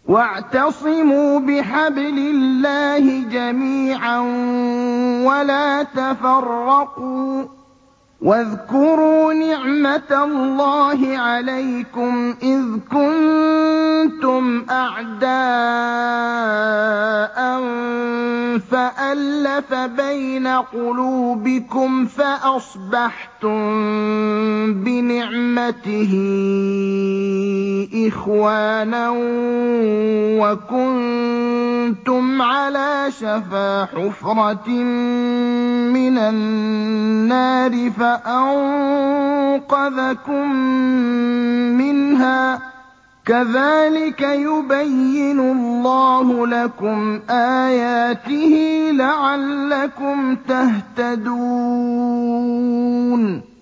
وَاعْتَصِمُوا بِحَبْلِ اللَّهِ جَمِيعًا وَلَا تَفَرَّقُوا ۚ وَاذْكُرُوا نِعْمَةَ اللَّهِ عَلَيْكُمْ إِذْ كُنتُمْ أَعْدَاءً فَأَلَّفَ بَيْنَ قُلُوبِكُمْ فَأَصْبَحْتُم بِنِعْمَتِهِ إِخْوَانًا وَكُنتُمْ عَلَىٰ شَفَا حُفْرَةٍ مِّنَ النَّارِ فَأَنقَذَكُم مِّنْهَا ۗ كَذَٰلِكَ يُبَيِّنُ اللَّهُ لَكُمْ آيَاتِهِ لَعَلَّكُمْ تَهْتَدُونَ